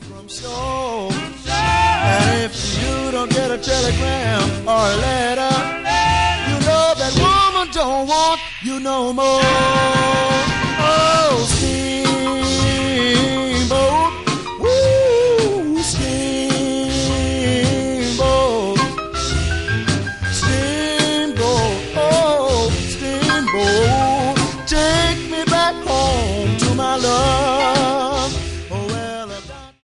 from shore. And if you don't get a telegram or a letter, you know that woman don't want you no more.